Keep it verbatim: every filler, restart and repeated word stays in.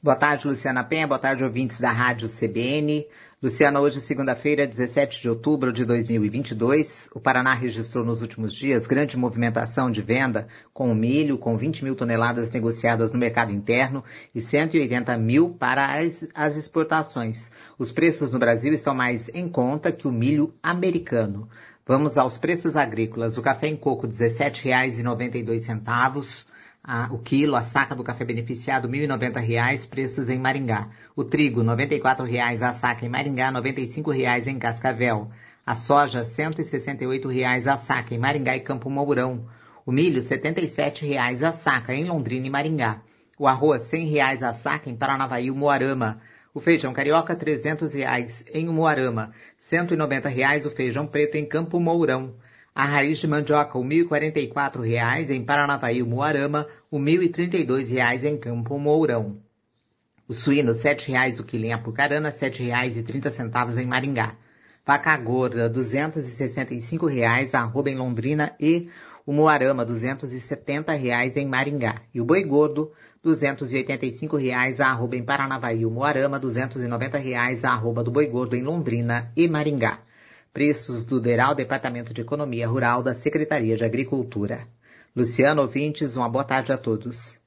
Boa tarde, Luciana Penha. Boa tarde, ouvintes da Rádio C B N. Luciana, hoje, segunda-feira, dezessete de outubro de dois mil e vinte e dois, o Paraná registrou nos últimos dias grande movimentação de venda com o milho, com vinte mil toneladas negociadas no mercado interno e cento e oitenta mil para as, as exportações. Os preços no Brasil estão mais em conta que o milho americano. Vamos aos preços agrícolas. O café em coco, dezessete reais e noventa e dois centavos. Ah, o quilo, a saca do café beneficiado, mil e noventa reais, preços em Maringá. O trigo, noventa e quatro reais a saca em Maringá, noventa e cinco reais em Cascavel. A soja, cento e sessenta e oito reais a saca em Maringá e Campo Mourão. O milho, setenta e sete reais a saca em Londrina e Maringá. O arroz, cem reais a saca em Paranavaí e Umuarama. O feijão carioca, trezentos reais em Umuarama. cento e noventa reais o feijão preto em Campo Mourão. A raiz de mandioca, o mil e quarenta e quatro reais em Paranavaí e Umuarama, o mil e trinta e dois reais em Campo Mourão. O suíno, sete reais o quilo em Apucarana, sete reais e trinta centavos em Maringá. Vaca gorda, duzentos e sessenta e cinco reais a arroba em Londrina e Umuarama, duzentos e setenta reais em Maringá. E o boi gordo, duzentos e oitenta e cinco reais a arroba em Paranavaí e Umuarama, duzentos e noventa reais a arroba do boi gordo em Londrina e Maringá. Preços do DERAL, Departamento de Economia Rural da Secretaria de Agricultura. Luciano, ouvintes, uma boa tarde a todos.